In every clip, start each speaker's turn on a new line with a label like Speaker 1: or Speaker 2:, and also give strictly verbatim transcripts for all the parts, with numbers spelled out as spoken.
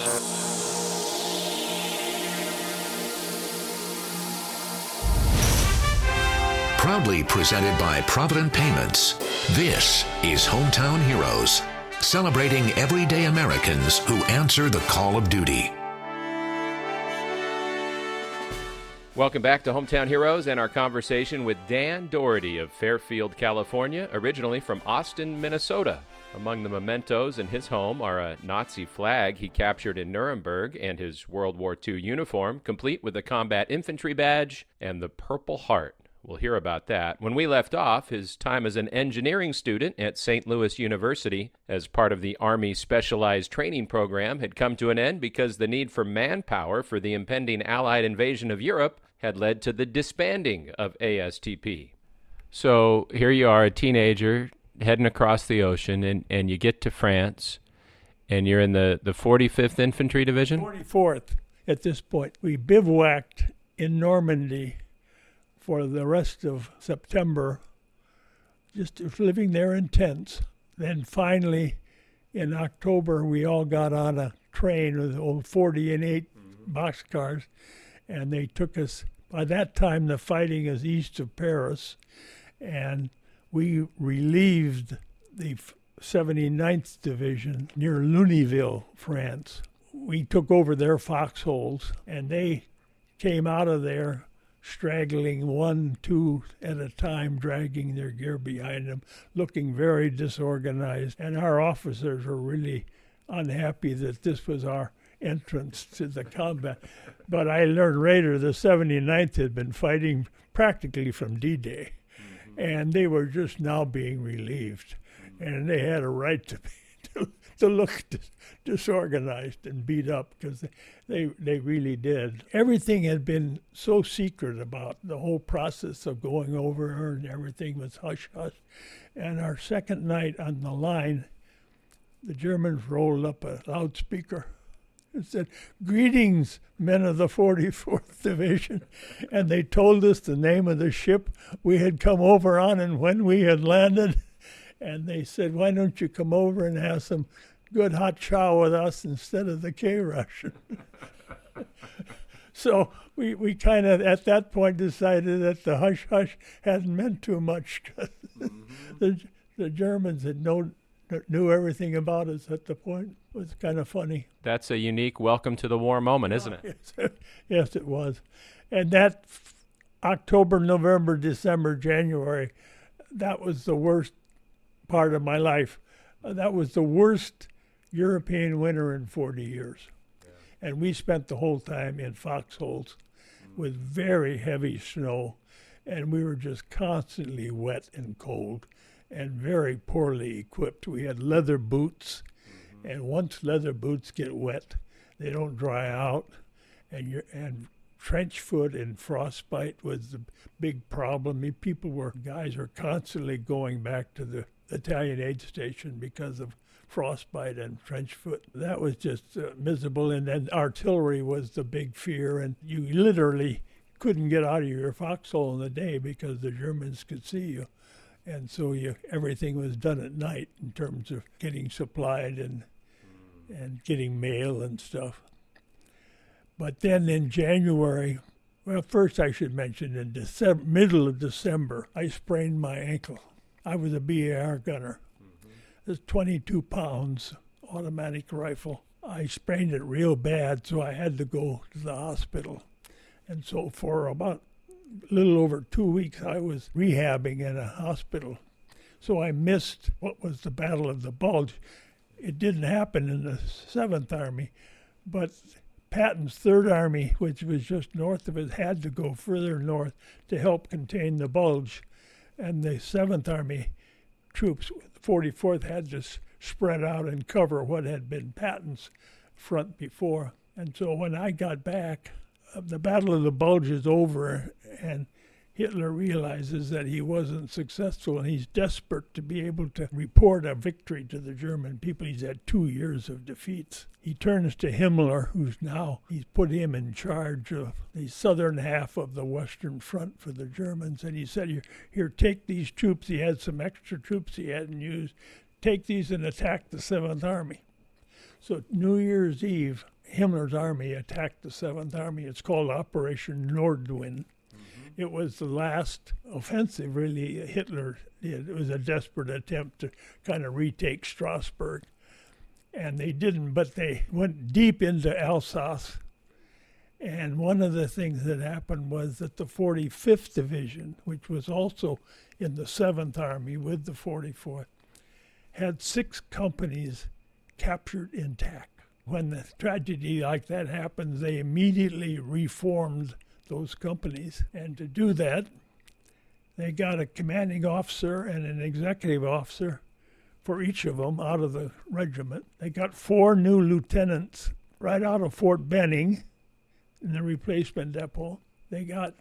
Speaker 1: Proudly presented by Provident Payments, this is Hometown Heroes, celebrating everyday Americans who answer the call of duty.
Speaker 2: Welcome back to Hometown Heroes and our conversation with Dan Doherty of Fairfield, California, originally from Austin, Minnesota. Among the mementos in his home are a Nazi flag he captured in Nuremberg and his World War Two uniform, complete with a combat infantry badge and the Purple Heart. We'll hear about that. When we left off, his time as an engineering student at Saint Louis University as part of the Army Specialized Training Program had come to an end because the need for manpower for the impending Allied invasion of Europe had led to the disbanding of A S T P. So here you are, a teenager, heading across the ocean, and, and you get to France, and you're in the, the forty-fifth Infantry Division?
Speaker 3: forty-fourth at this point. We bivouacked in Normandy for the rest of September, just living there in tents. Then finally, in October, we all got on a train with old forty and eight mm-hmm. boxcars, and they took us. By that time, the fighting is east of Paris, and we relieved the seventy-ninth Division near Lunéville, France. We took over their foxholes, and they came out of there straggling one, two at a time, dragging their gear behind them, looking very disorganized. And our officers were really unhappy that this was our entrance to the combat. But I learned later the seventy-ninth had been fighting practically from D-Day, mm-hmm. and they were just now being relieved. Mm-hmm. And they had a right to be, to, to look dis- disorganized and beat up, because they, they really did. Everything had been so secret about the whole process of going over her, and everything was hush-hush. And our second night on the line, the Germans rolled up a loudspeaker and said, "Greetings, men of the forty-fourth Division." And they told us the name of the ship we had come over on and when we had landed. And they said, "Why don't you come over and have some good hot chow with us instead of the K-Russian?" So we, we kind of, at that point, decided that the hush-hush hadn't meant too much. Mm-hmm. the, the Germans had known, knew everything about us at the point. It was kind of funny.
Speaker 2: That's a unique welcome to the war moment, isn't it?
Speaker 3: Yes, yes, it was. And that October, November, December, January, that was the worst part of my life. Uh, that was the worst European winter in forty years. Yeah. And we spent the whole time in foxholes mm-hmm. with very heavy snow, and we were just constantly wet and cold and very poorly equipped. We had leather boots, mm-hmm. and once leather boots get wet, they don't dry out, and you're, and trench foot and frostbite was the big problem. I mean, people were, guys were constantly going back to the Italian aid station because of frostbite and trench foot. That was just uh, miserable. And then artillery was the big fear, and you literally couldn't get out of your foxhole in the day because the Germans could see you. And so you, everything was done at night in terms of getting supplied and and getting mail and stuff. But then in January, well, first I should mention in December, middle of December, I sprained my ankle. I was a B A R gunner. Mm-hmm. It's twenty-two pounds automatic rifle. I sprained it real bad, so I had to go to the hospital. And so for about a little over two weeks, I was rehabbing in a hospital. So I missed what was the Battle of the Bulge. It didn't happen in the seventh Army, but Patton's third Army, which was just north of it, had to go further north to help contain the Bulge. And the seventh Army troops, the forty-fourth, had to s- spread out and cover what had been Patton's front before. And so when I got back, uh, the Battle of the Bulge is over, and Hitler realizes that he wasn't successful, and he's desperate to be able to report a victory to the German people. He's had two years of defeats. He turns to Himmler, who's now, he's put him in charge of the southern half of the Western Front for the Germans, and he said, here, here, take these troops. He had some extra troops he hadn't used. Take these and attack the seventh Army. So New Year's Eve, Himmler's army attacked the Seventh Army. It's called Operation Nordwind. Mm-hmm. It was the last offensive, really, Hitler did. It was a desperate attempt to kind of retake Strasbourg. And they didn't, but they went deep into Alsace. And one of the things that happened was that the forty-fifth Division, which was also in the Seventh Army with the forty-fourth, had six companies captured intact. When a tragedy like that happens, they immediately reformed those companies. And to do that, they got a commanding officer and an executive officer for each of them out of the regiment. They got four new lieutenants right out of Fort Benning in the replacement depot. They got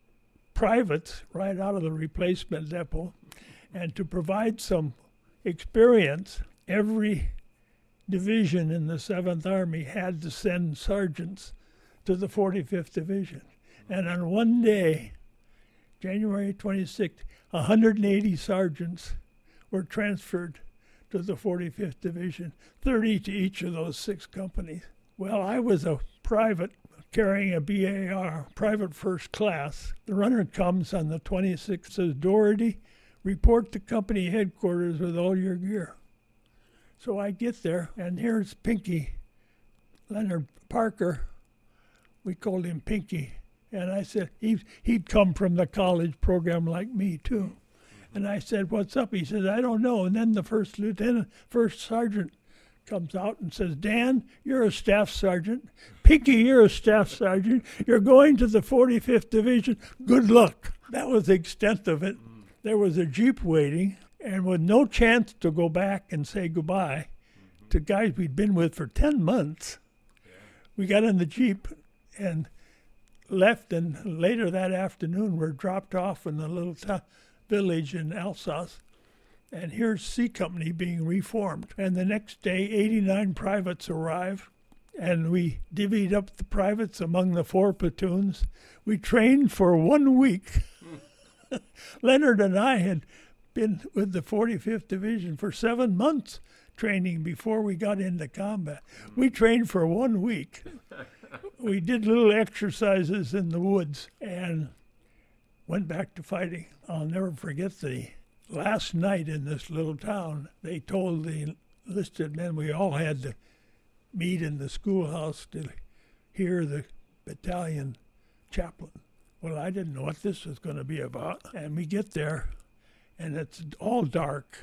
Speaker 3: privates right out of the replacement depot. And to provide some experience, every division in the Seventh Army had to send sergeants to the forty-fifth Division. And on one day, January twenty-sixth, one hundred eighty sergeants were transferred to the forty-fifth Division, thirty to each of those six companies. Well, I was a private carrying a B A R, private first class. The runner comes on the twenty-sixth, says, "Doherty, report to company headquarters with all your gear." So I get there, and here's Pinky, Leonard Parker. We called him Pinky. And I said, he, he'd come from the college program like me, too. And I said, "What's up?" He said, "I don't know." And then the first lieutenant, first sergeant comes out and says, "Dan, you're a staff sergeant. Pinky, you're a staff sergeant. You're going to the forty-fifth Division. Good luck." That was the extent of it. There was a Jeep waiting, and with no chance to go back and say goodbye mm-hmm. to guys we'd been with for ten months, yeah. we got in the Jeep and left, and later that afternoon were dropped off in a little t- village in Alsace. And here's C Company being reformed. And the next day, eighty-nine privates arrived, and we divvied up the privates among the four platoons. We trained for one week. Leonard and I had been with the forty-fifth Division for seven months training before we got into combat. We trained for one week. We did little exercises in the woods and went back to fighting. I'll never forget the last night in this little town. They told the enlisted men we all had to meet in the schoolhouse to hear the battalion chaplain. Well, I didn't know what this was going to be about. And we get there, and it's all dark.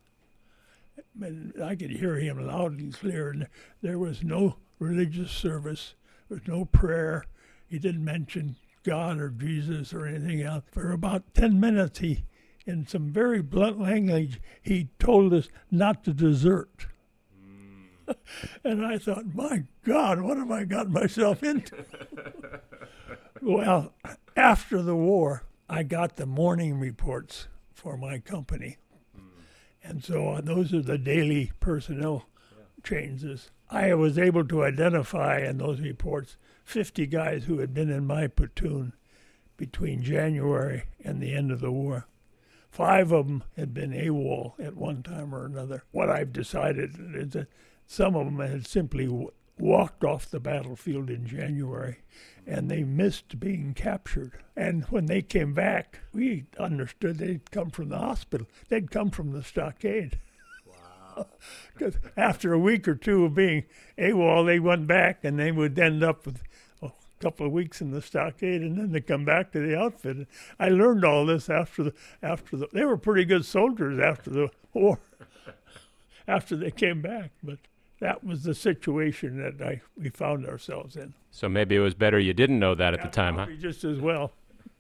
Speaker 3: And I could hear him loud and clear. And there was no religious service. There was no prayer. He didn't mention God or Jesus or anything else. For about ten minutes, he, in some very blunt language, he told us not to desert. Mm. And I thought, my God, what have I got myself into? Well, after the war, I got the morning reports for my company. Mm. And so uh, those are the daily personnel yeah. changes. I was able to identify in those reports fifty guys who had been in my platoon between January and the end of the war. Five of them had been AWOL at one time or another. What I've decided is that some of them had simply w- walked off the battlefield in January, and they missed being captured. And when they came back, we understood they'd come from the hospital. They'd come from the stockade. Wow. Because after a week or two of being AWOL, they went back, and they would end up with a couple of weeks in the stockade, and then they come back to the outfit. I learned all this after the after the. They were pretty good soldiers after the war, after they came back, but that was the situation that I we found ourselves in.
Speaker 2: So maybe it was better you didn't know that at
Speaker 3: yeah,
Speaker 2: the time, huh?
Speaker 3: Just as well.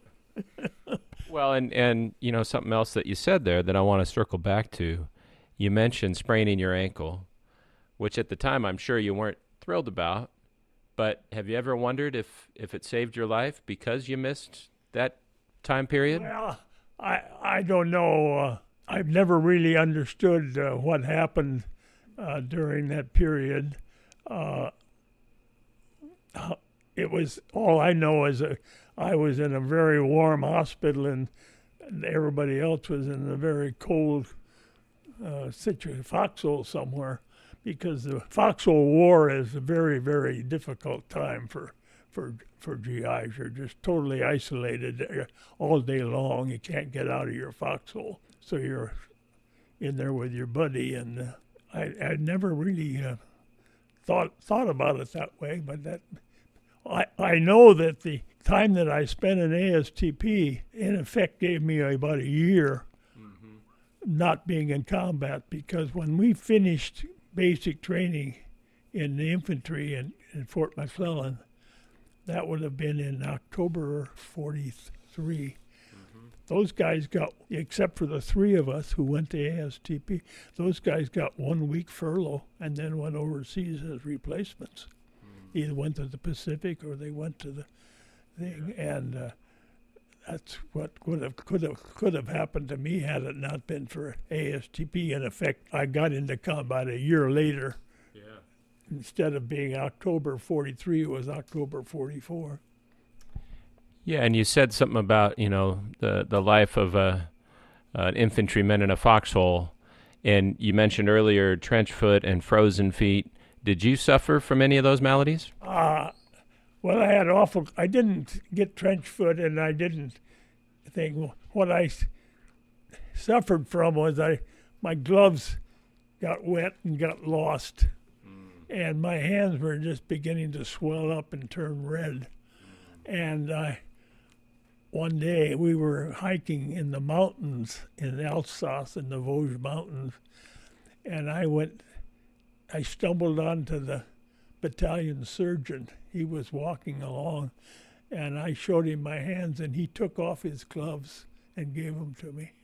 Speaker 2: Well, and, and, you know, something else that you said there that I want to circle back to. You mentioned spraining your ankle, which at the time I'm sure you weren't thrilled about. But have you ever wondered if, if it saved your life because you missed that time period?
Speaker 3: Well, I, I don't know. Uh, I've never really understood uh, what happened Uh, during that period. Uh, it was, all I know is uh, I was in a very warm hospital, and, and everybody else was in a very cold uh, situation, foxhole somewhere. because the Foxhole War is a very, very difficult time for for for G Is. You're just totally isolated all day long. You can't get out of your foxhole, so you're in there with your buddy. And uh, I I never really uh, thought thought about it that way, but that I I know that the time that I spent in A S T P in effect gave me about a year mm-hmm. not being in combat, because when we finished basic training in the infantry in, in Fort McClellan, that would have been in October forty-three. Mm-hmm. Those guys got, except for the three of us who went to A S T P, those guys got one week furlough and then went overseas as replacements. Mm-hmm. Either went to the Pacific or they went to the thing, yeah. and uh, that's what could have could have could have happened to me had it not been for A S T P. In effect, I got into combat a year later. Yeah. Instead of being October forty-three, it was October forty-four.
Speaker 2: Yeah, and you said something about, you know, the the life of a an infantryman in a foxhole, and you mentioned earlier trench foot and frozen feet. Did you suffer from any of those maladies?
Speaker 3: Uh Well, I had awful, I didn't get trench foot, and I didn't think, what I s- suffered from was I, my gloves got wet and got lost, mm. and my hands were just beginning to swell up and turn red. Mm. And I, one day we were hiking in the mountains in Alsace, in the Vosges Mountains, and I went, I stumbled onto the battalion surgeon. He was walking along, and I showed him my hands, and he took off his gloves and gave them to me.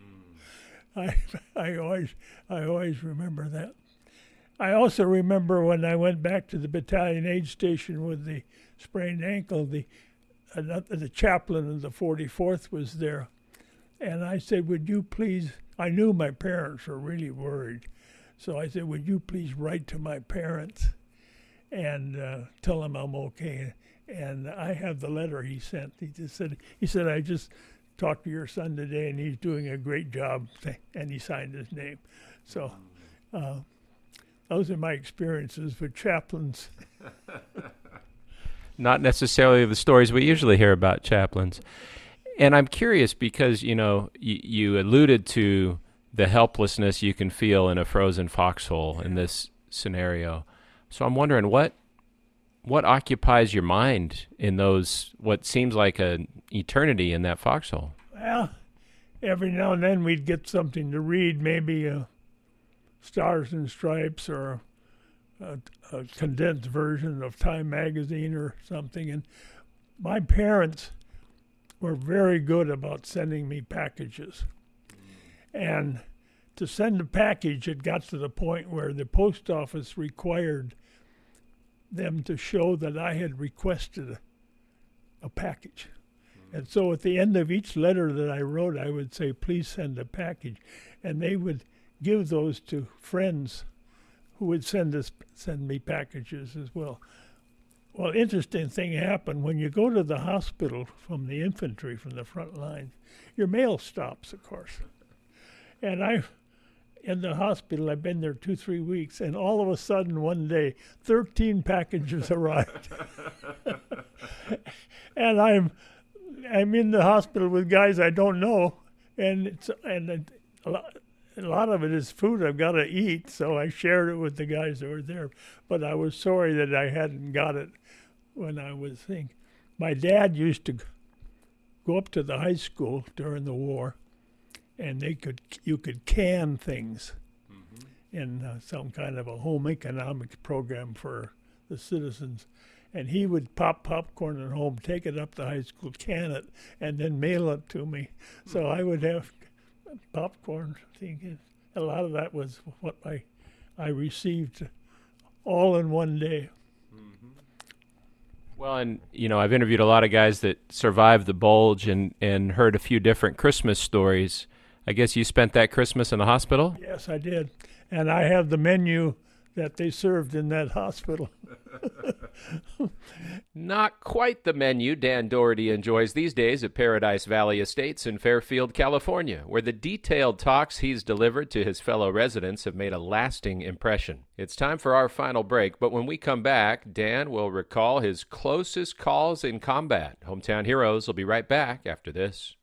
Speaker 3: Mm. I I always I always remember that. I also remember when I went back to the battalion aid station with the sprained ankle, the uh, the chaplain of the forty-fourth was there, and I said, "Would you please?" I knew my parents were really worried, so I said, "Would you please write to my parents and uh, tell him I'm okay?" And I have the letter he sent. He just said, he said, "I just talked to your son today, and he's doing a great job," and he signed his name. So uh, those are my experiences with chaplains.
Speaker 2: Not necessarily the stories we usually hear about chaplains. And I'm curious because, you know, y- you alluded to the helplessness you can feel in a frozen foxhole in this scenario. So I'm wondering what what occupies your mind in those, what seems like an eternity in that foxhole?
Speaker 3: Well, every now and then we'd get something to read, maybe uh, Stars and Stripes or a, a condensed version of Time magazine or something. And my parents were very good about sending me packages. And to send a package, it got to the point where the post office required them to show that I had requested a, a package. Mm-hmm. And so at the end of each letter that I wrote, I would say, "Please send a package." And they would give those to friends who would send us send me packages as well. Well, interesting thing happened. When you go to the hospital from the infantry, from the front lines, your mail stops, of course. And I, in the hospital, I've been there two, three weeks, and all of a sudden, one day, thirteen packages arrived. And I'm, I'm in the hospital with guys I don't know, and it's and a lot, a lot of it is food I've got to eat, so I shared it with the guys that were there. But I was sorry that I hadn't got it when I was thinking. My dad used to go up to the high school during the war, and they could you could can things mm-hmm. in uh, some kind of a home economics program for the citizens. And he would pop popcorn at home, take it up to high school, can it, and then mail it to me. Mm-hmm. So I would have popcorn. Thinking a lot of that was what I I received all in one day.
Speaker 2: Mm-hmm. Well, and you know, I've interviewed a lot of guys that survived the bulge and and heard a few different Christmas stories. I guess you spent that Christmas in the hospital?
Speaker 3: Yes, I did. And I have the menu that they served in that hospital.
Speaker 2: Not quite the menu Dan Doherty enjoys these days at Paradise Valley Estates in Fairfield, California, where the detailed talks he's delivered to his fellow residents have made a lasting impression. It's time for our final break, but when we come back, Dan will recall his closest calls in combat. Hometown Heroes will be right back after this.